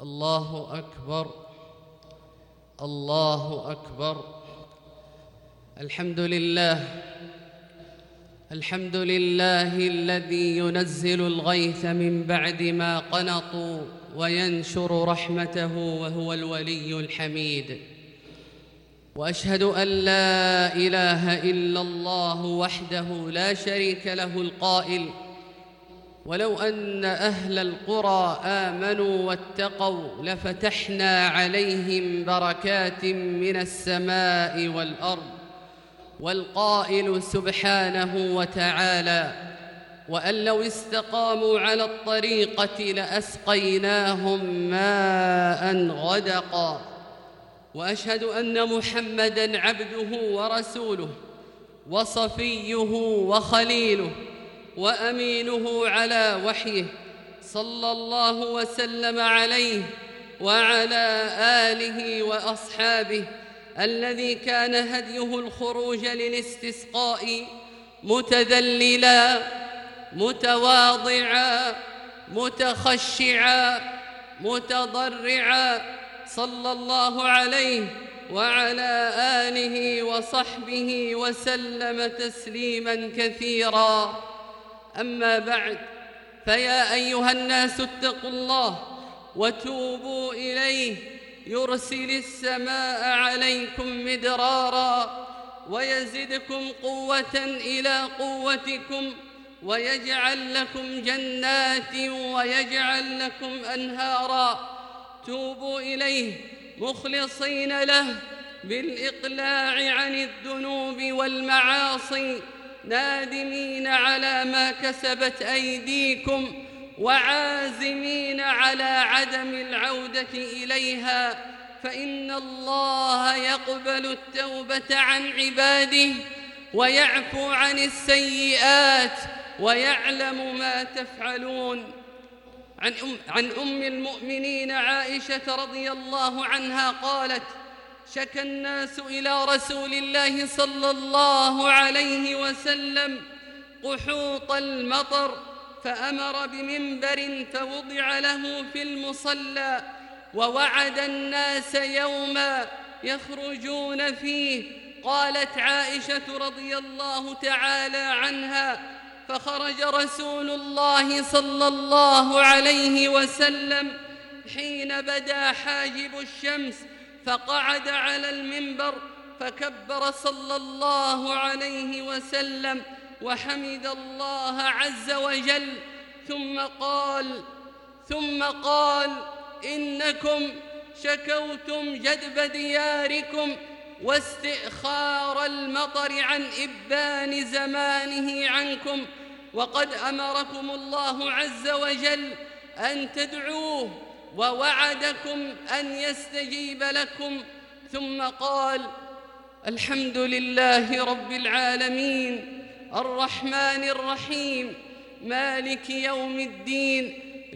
الله أكبر، الله أكبر. الحمد لله، الحمد لله الذي ينزل الغيث من بعد ما قنطوا وينشر رحمته وهو الولي الحميد. وأشهد أن لا إله إلا الله وحده لا شريك له القائل: ولو أن أهل القرى آمنوا واتقوا لفتحنا عليهم بركات من السماء والأرض. والقائل سبحانه وتعالى: وأن لو استقاموا على الطريقة لأسقيناهم ماء غدقا. وأشهد أن محمدًا عبده ورسوله وصفيه وخليله وأمينه على وحيه، صلى الله وسلم عليه وعلى آله وأصحابه، الذي كان هديه الخروج للاستسقاء متذللا متواضعا متخشعا متضرعا، صلى الله عليه وعلى آله وصحبه وسلم تسليما كثيرا. أما بعد، فيا أيها الناس اتقوا الله وتوبوا إليه، يرسل السماء عليكم مدرارا ويزدكم قوة إلى قوتكم، ويجعل لكم جنات ويجعل لكم أنهارا. توبوا إليه مخلصين له بالإقلاع عن الذنوب والمعاصي، نادمين على ما كسبت أيديكم وعازمين على عدم العودة إليها، فإن الله يقبل التوبة عن عباده ويعفو عن السيئات ويعلم ما تفعلون. عن أم المؤمنين عائشة رضي الله عنها قالت: شكى الناس إلى رسول الله صلى الله عليه وسلم قحوط المطر، فأمر بمنبر فوضع له في المصلى، ووعد الناس يوما يخرجون فيه. قالت عائشة رضي الله تعالى عنها: فخرج رسول الله صلى الله عليه وسلم حين بدا حاجب الشمس، فقعد على المنبر فكبر صلى الله عليه وسلم وحمد الله عز وجل، ثم قال: إنكم شكوتم جدب دياركم واستئخار المطر عن إبان زمانه عنكم، وقد أمركم الله عز وجل أن تدعوه، ووعدكم أن يستجيب لكم. ثم قال: الحمد لله رب العالمين الرحمن الرحيم مالك يوم الدين،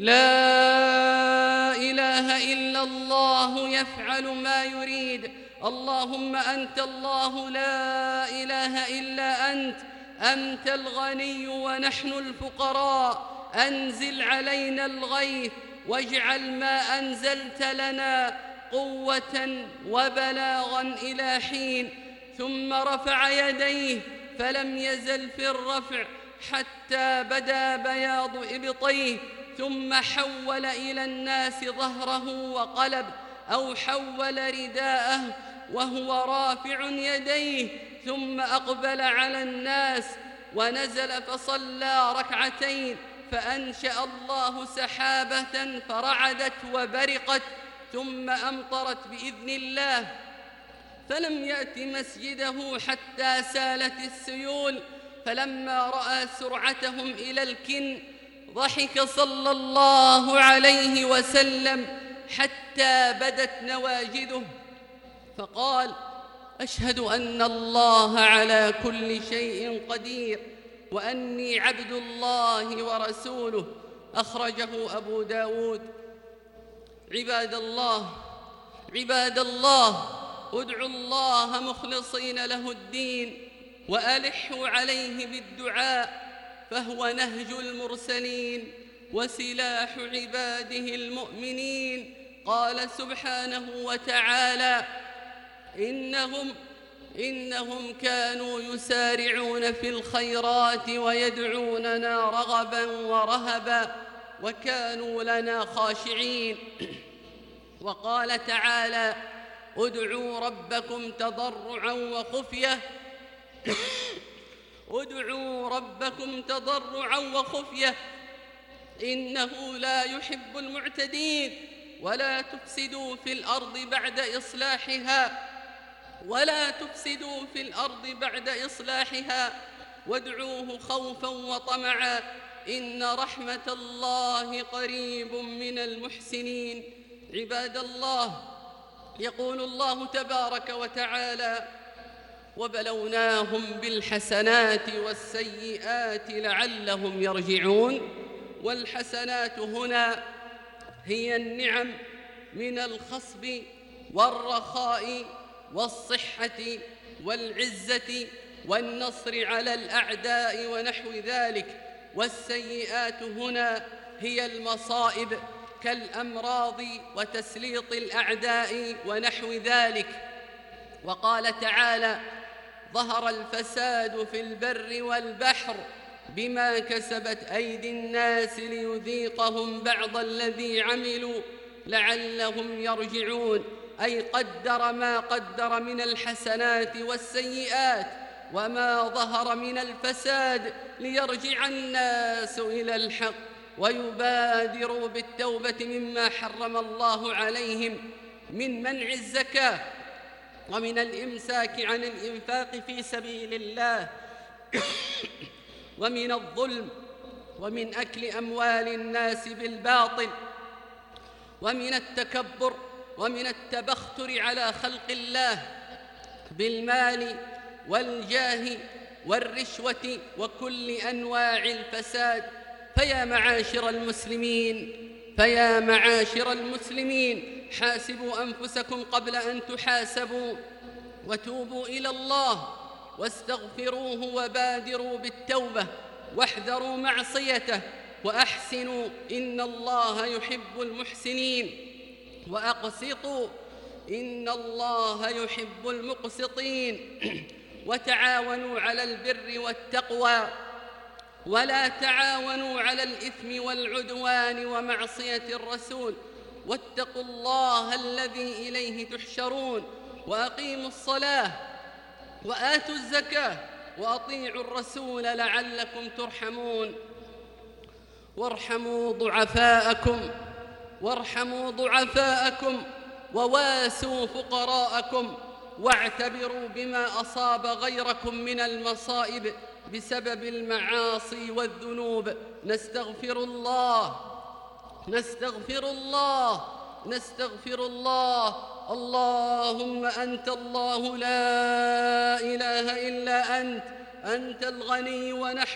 لا إله إلا الله يفعل ما يريد. اللهم أنت الله لا إله إلا أنت الغني ونحن الفقراء، أنزل علينا الغيث واجعل ما أنزلت لنا قوة وبلاغا إلى حين. ثم رفع يديه فلم يزل في الرفع حتى بدا بياض إبطيه، ثم حول إلى الناس ظهره وقلب أو حول رداءه وهو رافع يديه، ثم أقبل على الناس ونزل فصلى ركعتين، فأنشأ الله سحابة فرعدت وبرقت، ثم أمطرت بإذن الله، فلم يأت مسجده حتى سالت السيول. فلما رأى سرعتهم إلى الكن ضحك صلى الله عليه وسلم حتى بدت نواجذه، فقال: أشهد أن الله على كل شيء قدير وأني عبد الله ورسوله. أخرجه أبو داود. عباد الله، ادعوا الله مخلصين له الدين وألحوا عليه بالدعاء، فهو نهج المرسلين وسلاح عباده المؤمنين، قال سبحانه وتعالى: إنهم كانوا يسارعون في الخيرات ويدعوننا رغبا ورهبا وكانوا لنا خاشعين. وقال تعالى: ادعوا ربكم تضرعا وخفية ادعوا ربكم تضرعا وخفية إنه لا يحب المعتدين. ولا تفسدوا في الأرض بعد إصلاحها وادعوه خوفا وطمعا إن رحمة الله قريب من المحسنين. عباد الله، يقول الله تبارك وتعالى: وبلوناهم بالحسنات والسيئات لعلهم يرجعون. والحسنات هنا هي النعم من الخصب والرخاء والصحة والعزة والنصر على الأعداء ونحو ذلك. والسيئات هنا هي المصائب كالأمراض وتسليط الأعداء ونحو ذلك. وقال تعالى: ظهر الفساد في البر والبحر بما كسبت أيدي الناس ليذيقهم بعض الذي عملوا لعلهم يرجعون. أي قدر ما قدر من الحسنات والسيئات وما ظهر من الفساد ليرجع الناس إلى الحق ويبادروا بالتوبة مما حرم الله عليهم من منع الزكاة ومن الإمساك عن الإنفاق في سبيل الله ومن الظلم ومن أكل أموال الناس بالباطل ومن التكبر ومن التبختر على خلق الله بالمال والجاه والرشوة وكل أنواع الفساد. فيا معاشر المسلمين حاسبوا أنفسكم قبل أن تحاسبوا وتوبوا إلى الله واستغفروه وبادروا بالتوبة واحذروا معصيته وأحسنوا إن الله يحب المحسنين وأقسطوا إن الله يحب المقسطين. وتعاونوا على البر والتقوى ولا تعاونوا على الإثم والعدوان ومعصية الرسول. واتقوا الله الذي إليه تحشرون وأقيموا الصلاة وآتوا الزكاة وأطيعوا الرسول لعلكم ترحمون. وارحموا ضعفاءكم وواسوا فقراءكم واعتبروا بما أصاب غيركم من المصائب بسبب المعاصي والذنوب. نستغفر الله. اللهم أنت الله لا إله إلا أنت الغني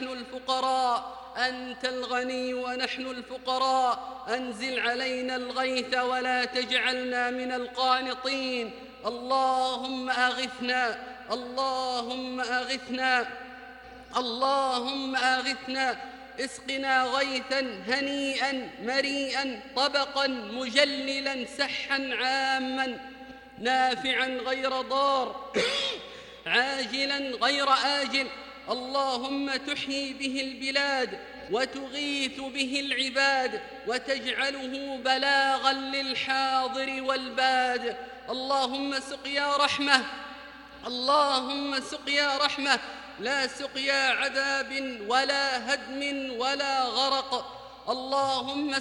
ونحن الفقراء أنزل علينا الغيث ولا تجعلنا من القانطين. اللهم أغثنا اسقنا غيثا هنيئا مريئا طبقا مجللا سحا عاما نافعا غير ضار عاجلا غير آجل. اللهم تحيي به البلاد وتغيث به العباد وتجعله بلاغا للحاضر والباد. اللهم سقيا رحمة لا سقيا عذاب ولا هدم ولا غرق. اللهم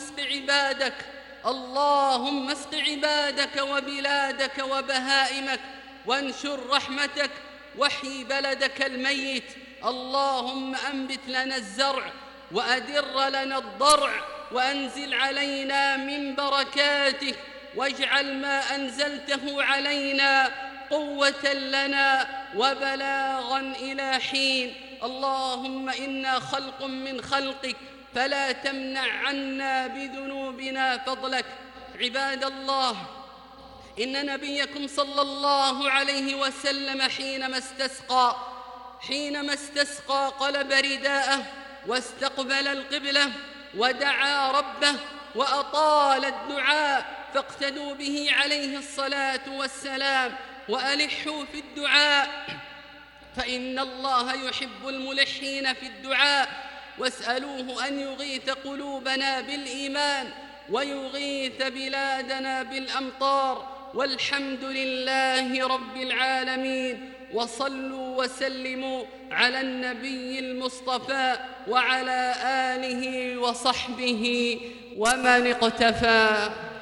اسق عبادك وبلادك وبهائمك وانشر رحمتك واحيي بلدك الميت. اللهم أنبت لنا الزرع وأدر لنا الضرع وأنزل علينا من بركاتك واجعل ما أنزلته علينا قوة لنا وبلاغا إلى حين. اللهم إنا خلق من خلقك فلا تمنع عنا بذنوبنا فضلك. عباد الله، إن نبيكم صلى الله عليه وسلم حينما استسقى قلب رداءه واستقبل القبلة ودعا ربه وأطال الدعاء فاقتدوا به عليه الصلاة والسلام وألحوا في الدعاء، فإن الله يحب الملحين في الدعاء. واسألوه أن يغيث قلوبنا بالإيمان ويغيث بلادنا بالأمطار. والحمد لله رب العالمين. وصلوا وسلموا على النبي المصطفى وعلى آله وصحبه ومن اقتفى.